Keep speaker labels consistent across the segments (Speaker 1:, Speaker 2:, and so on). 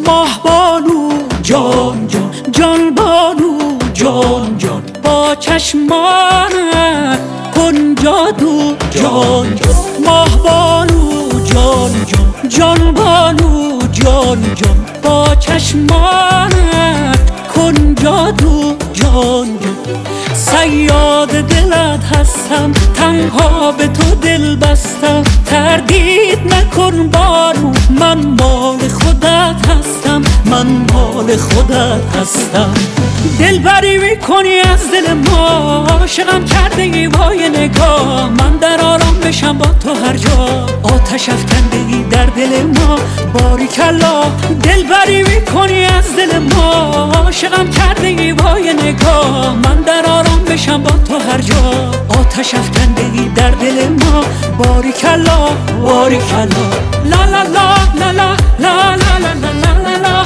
Speaker 1: ماه بانو جان جان، جان بانو جان جان، با چشمانت کن جادو جان جان. ماه بانو جان جان، جان بانو جان جان، با چشمانت کن جادو جان جان. صیاد دلت هستم، تنها به تو دل بستم، تردید نکن بانو، من مال خودت هستم، من مال خودت هستم. دلبری میکنی از دل ما، عاشقم کرده وای نگاه، من در آرام بشم با تو هر جا، آتش افکندگی در دل ما باریکلا. دلبری میکنی از دل ما، عاشقم کرده وای نگاه، من در آرام بشم با تو هر جا، آتش افکندگی در دل ما باریکلا باریکلا. لا لا لا لا لا لا لا لا لا لا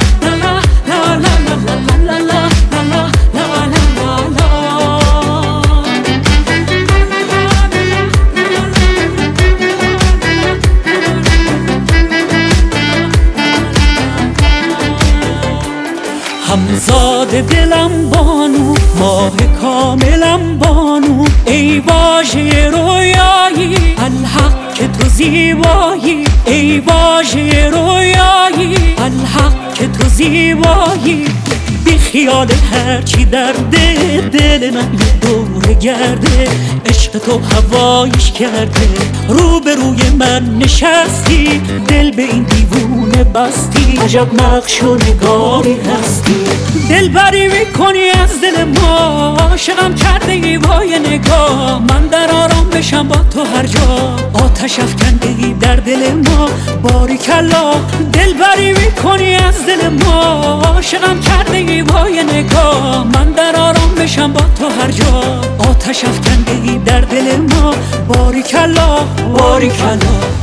Speaker 1: همزاد دلم بانو، ماه کاملم بانو، ای واژه رویایی الحق که تو زیبایی، ای واژه رویایی الحق که تو زیبایی. بی خیال هرچی در دل من یه دور گرده، عشق تو هوایش کرده، رو به روی من نشستی، دل به این دیوونه بستی، عجب نقش و نگاری هستی. دلبری میکنی از دل ما، عاشقم کرده ای وای نگاه، من در آرام بشم با تو هر جا، آتش افکندگی در دل ما باریکلا. دلبری میکنی از دل ما، عاشقم کرده ای وای نگاه، من در آرام بشم با تو هر جا، آتش افکندگی در دل ما باریکلا باریکلا.